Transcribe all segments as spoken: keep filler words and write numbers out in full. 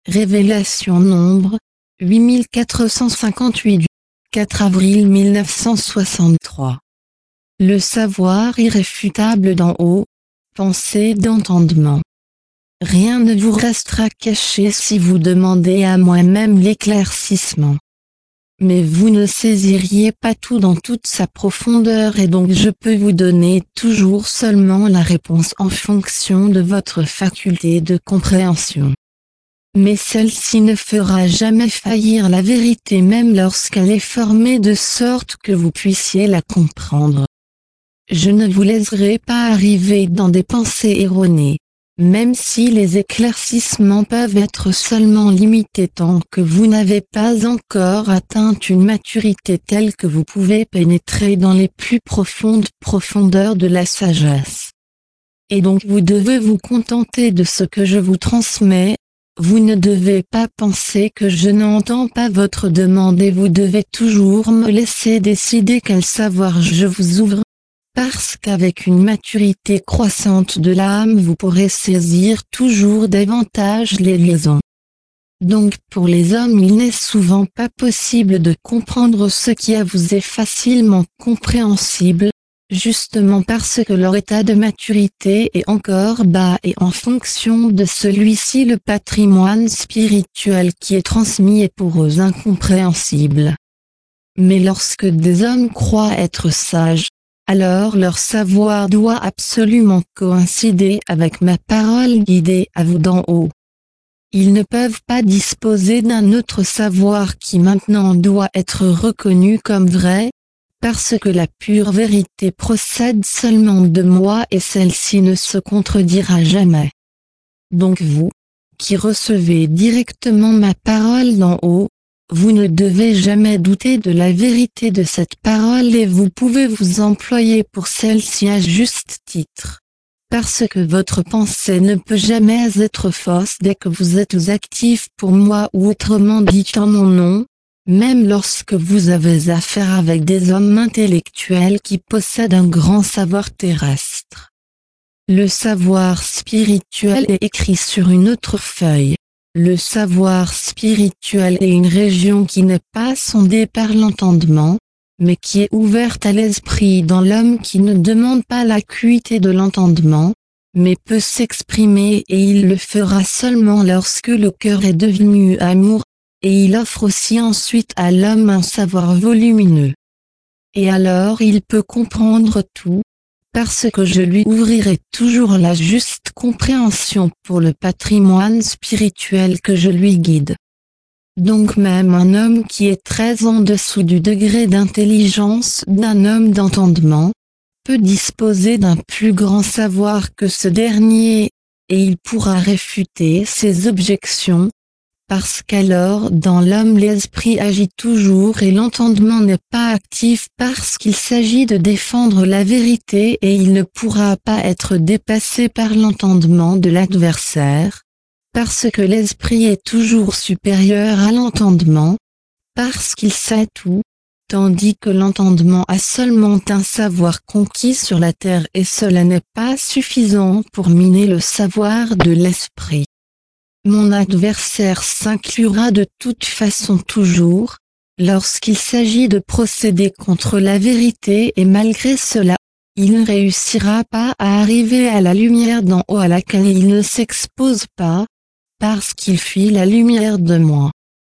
Révélation nombre huit mille quatre cent cinquante-huit du quatre avril mille neuf cent soixante-trois. Le savoir irréfutable d'en haut, pensée d'entendement. Rien ne vous restera caché si vous demandez à moi-même l'éclaircissement. Mais vous ne saisiriez pas tout dans toute sa profondeur et donc je peux vous donner toujours seulement la réponse en fonction de votre faculté de compréhension. Mais celle-ci ne fera jamais faillir la vérité même lorsqu'elle est formée de sorte que vous puissiez la comprendre. Je ne vous laisserai pas arriver dans des pensées erronées, même si les éclaircissements peuvent être seulement limités tant que vous n'avez pas encore atteint une maturité telle que vous pouvez pénétrer dans les plus profondes profondeurs de la sagesse. Et donc vous devez vous contenter de ce que je vous transmets. Vous ne devez pas penser que je n'entends pas votre demande et vous devez toujours me laisser décider quel savoir je vous ouvre, parce qu'avec une maturité croissante de l'âme vous pourrez saisir toujours davantage les liaisons. Donc pour les hommes il n'est souvent pas possible de comprendre ce qui à vous est facilement compréhensible, justement parce que leur état de maturité est encore bas et en fonction de celui-ci le patrimoine spirituel qui est transmis est pour eux incompréhensible. Mais lorsque des hommes croient être sages, alors leur savoir doit absolument coïncider avec ma parole guidée à vous d'en haut. Ils ne peuvent pas disposer d'un autre savoir qui maintenant doit être reconnu comme vrai, parce que la pure vérité procède seulement de moi et celle-ci ne se contredira jamais. Donc vous, qui recevez directement ma parole d'en haut, vous ne devez jamais douter de la vérité de cette parole et vous pouvez vous employer pour celle-ci à juste titre. Parce que votre pensée ne peut jamais être fausse dès que vous êtes actif pour moi ou autrement dit en mon nom, même lorsque vous avez affaire avec des hommes intellectuels qui possèdent un grand savoir terrestre. Le savoir spirituel est écrit sur une autre feuille. Le savoir spirituel est une région qui n'est pas sondée par l'entendement, mais qui est ouverte à l'esprit dans l'homme qui ne demande pas l'acuité de l'entendement, mais peut s'exprimer et il le fera seulement lorsque le cœur est devenu amour, et il offre aussi ensuite à l'homme un savoir volumineux. Et alors il peut comprendre tout, parce que je lui ouvrirai toujours la juste compréhension pour le patrimoine spirituel que je lui guide. Donc même un homme qui est très en dessous du degré d'intelligence d'un homme d'entendement, peut disposer d'un plus grand savoir que ce dernier, et il pourra réfuter ses objections, parce qu'alors dans l'homme l'esprit agit toujours et l'entendement n'est pas actif parce qu'il s'agit de défendre la vérité et il ne pourra pas être dépassé par l'entendement de l'adversaire, parce que l'esprit est toujours supérieur à l'entendement, parce qu'il sait tout, tandis que l'entendement a seulement un savoir conquis sur la terre et cela n'est pas suffisant pour miner le savoir de l'esprit. Mon adversaire s'inclura de toute façon toujours, lorsqu'il s'agit de procéder contre la vérité et malgré cela, il ne réussira pas à arriver à la lumière d'en haut à laquelle il ne s'expose pas, parce qu'il fuit la lumière de moi.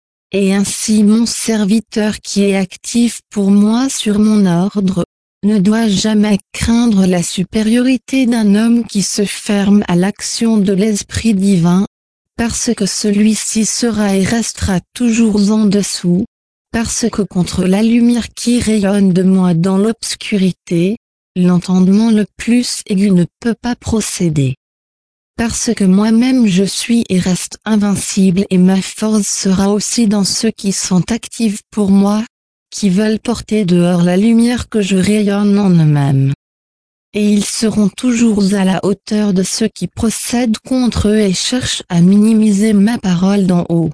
Et ainsi mon serviteur qui est actif pour moi sur mon ordre, ne doit jamais craindre la supériorité d'un homme qui se ferme à l'action de l'Esprit divin, parce que celui-ci sera et restera toujours en dessous, parce que contre la lumière qui rayonne de moi dans l'obscurité, l'entendement le plus aigu ne peut pas procéder. Parce que moi-même je suis et reste invincible et ma force sera aussi dans ceux qui sont actifs pour moi, qui veulent porter dehors la lumière que je rayonne en eux-mêmes. Et ils seront toujours à la hauteur de ceux qui procèdent contre eux et cherchent à minimiser ma parole d'en haut.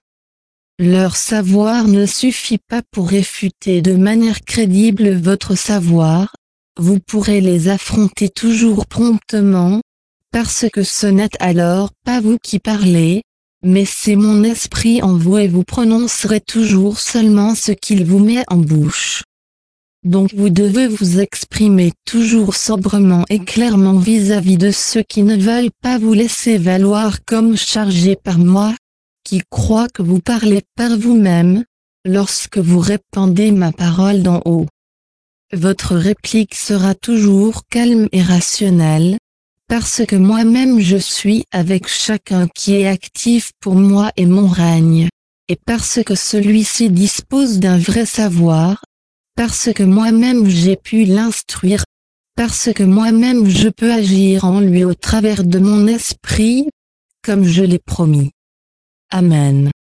Leur savoir ne suffit pas pour réfuter de manière crédible votre savoir, vous pourrez les affronter toujours promptement, parce que ce n'est alors pas vous qui parlez, mais c'est mon esprit en vous et vous prononcerez toujours seulement ce qu'il vous met en bouche. Donc vous devez vous exprimer toujours sobrement et clairement vis-à-vis de ceux qui ne veulent pas vous laisser valoir comme chargés par moi, qui croient que vous parlez par vous-même, lorsque vous répandez ma parole d'en haut. Votre réplique sera toujours calme et rationnelle, parce que moi-même je suis avec chacun qui est actif pour moi et mon règne, et parce que celui-ci dispose d'un vrai savoir, parce que moi-même j'ai pu l'instruire, parce que moi-même je peux agir en lui au travers de mon esprit, comme je l'ai promis. Amen.